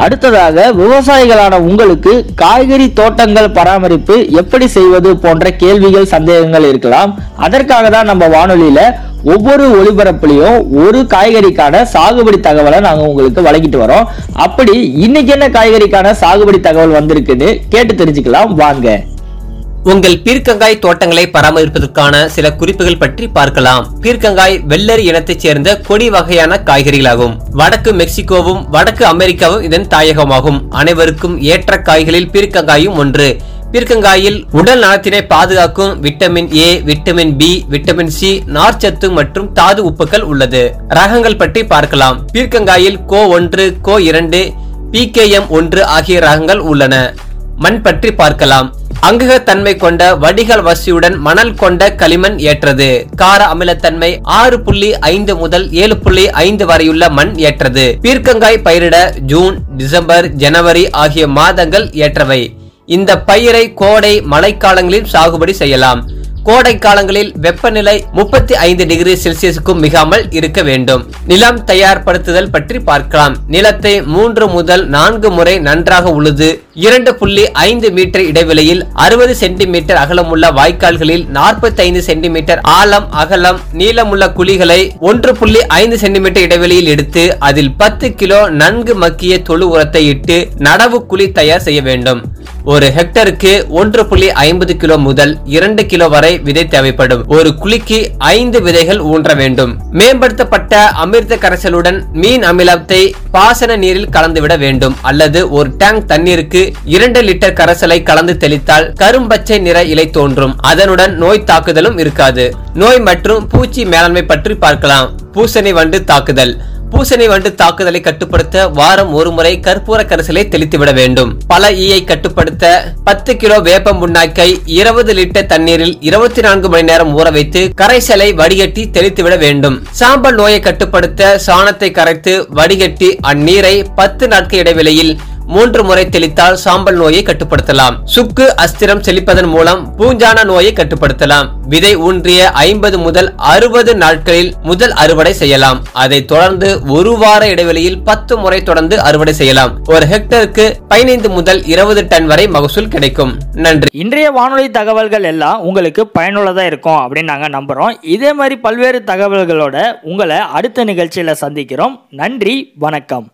அடுத்ததாக விவசாயிகளான உங்களுக்கு காய்கறி தோட்டங்கள் பராமரிப்பு எப்படி செய்வது போன்ற கேள்விகள் சந்தேகங்கள் இருக்கலாம். அதற்காக தான் நம்ம வானொலியில ஒவ்வொரு ஒளிபரப்புலையும் ஒரு காய்கறிக்கான சாகுபடி தகவலை நாங்க உங்களுக்கு வழங்கிட்டு வரோம். அப்படி இன்னைக்கு என்ன காய்கறிக்கான சாகுபடி தகவல் வந்திருக்குன்னு கேட்டு தெரிஞ்சுக்கலாம் வாங்க. உங்கள் பீர்க்கங்காய் தோட்டங்களை பராமரிப்பதற்கான சில குறிப்புகள் பற்றி பார்க்கலாம். பீர்க்கங்காய் வெள்ளரி இனத்தைச் சேர்ந்த கொடி வகையான காய்கறிகளாகும். வடக்கு மெக்சிகோவும் வடக்கு அமெரிக்காவும் இதன் தாயகமாகும். அனைவருக்கும் ஏற்ற காய்களில் பீர்க்கங்காயும் ஒன்று. பீர்க்கங்காயில் உடல் நலத்தினை பாதுகாக்கும் vitamin A, vitamin B, vitamin C, நார்ச்சத்து மற்றும் தாது உப்புக்கள் உள்ளது. ரகங்கள் பற்றி பார்க்கலாம். பீர்க்கங்காயில் கோ1, கோ2, PKM1 ஆகிய ரகங்கள் உள்ளன. மண் பற்றி பார்க்கலாம். அங்குகத்தன்மை கொண்ட வடிகால் வசதியுடன் மணல் கொண்ட களிமண் ஏற்றது. கார அமிலத்தன்மை 6.5 முதல் 7.5 வரையுள்ள மண் ஏற்றது. பீர்க்கங்காய் பயிரிட ஜூன், டிசம்பர், ஜனவரி ஆகிய மாதங்கள் ஏற்றவை. இந்த பயிரை கோடை, மழைக்காலங்களில் சாகுபடி செய்யலாம். கோடை காலங்களில் வெப்பநிலை 35 டிகிரி செல்சியஸுக்கும் மிகாமல் இருக்க வேண்டும். நிலம் தயார்படுத்துதல் பற்றி பார்க்கலாம். நிலத்தை 3 முதல் 4 முறை நன்றாக உழுது 2.5 மீட்டர் இடைவெளியில் 60 சென்டிமீட்டர் அகலமுள்ள வாய்க்கால்களில் 45 சென்டிமீட்டர் ஆழம், அகலம், நீளமுள்ள குழிகளை 1.5 சென்டிமீட்டர் இடைவெளியில் எடுத்து அதில் 10 கிலோ நன்கு மக்கிய தொழு உரத்தை இட்டு நடவு குழி தயார் செய்ய வேண்டும். ஒரு ஹெக்டருக்கு 1.50 கிலோ முதல் 2 கிலோ வரை விதை தேவைப்படும். ஒரு குழிக்கு 5 விதைகள் ஊன்ற வேண்டும். மேம்படுத்தப்பட்ட அமிர்த கரைசலுடன் மீன் அமிலத்தை பாசன நீரில் கலந்துவிட வேண்டும். அல்லது ஒரு டேங்க் தண்ணீருக்கு 2 லிட்டர் கரைசலை கலந்து தெளித்தால் கரும்பச்சை நிற இலை தோன்றும். அதனுடன் நோய் தாக்குதலும் இருக்காது. நோய் மற்றும் பூச்சி மேலாண்மை பற்றி பார்க்கலாம். பூசணி வண்டு தாக்குதல். பூசணி வண்டு தாக்குதலை கட்டுப்படுத்த வாரம் ஒரு முறை கற்பூர கரைசலை தெளித்துவிட வேண்டும். பல ஈயை கட்டுப்படுத்த 10 கிலோ வேப்பம் புண்ணாக்கை 20 லிட்டர் தண்ணீரில் 24 மணி நேரம் ஊற வைத்து கரைசலை வடிகட்டி தெளித்துவிட வேண்டும். சாம்பல் நோயை கட்டுப்படுத்த சாணத்தை கரைத்து வடிகட்டி அந்நீரை 10 நாட்கள் இடைவெளியில் 3 முறை தெளித்தால் சாம்பல் நோயை கட்டுப்படுத்தலாம். சுக்கு அஸ்திரம் செழிப்பதன் மூலம் பூஞ்சான நோயை கட்டுப்படுத்தலாம். விதை ஊன்றிய 50 முதல் 60 நாட்களில் முதல் அறுவடை செய்யலாம். அதை தொடர்ந்து ஒரு வார இடைவெளியில் 10 முறை தொடர்ந்து அறுவடை செய்யலாம். ஒரு ஹெக்டருக்கு 15 முதல் 20 டன் வரை மகசூல் கிடைக்கும். நன்றி. இன்றைய வானொலி தகவல்கள் எல்லாம் உங்களுக்கு பயனுள்ளதா இருக்கும் அப்படின்னு நாங்க நம்புறோம். இதே மாதிரி பல்வேறு தகவல்களோட உங்களை அடுத்த நிகழ்ச்சியில சந்திக்கிறோம். நன்றி, வணக்கம்.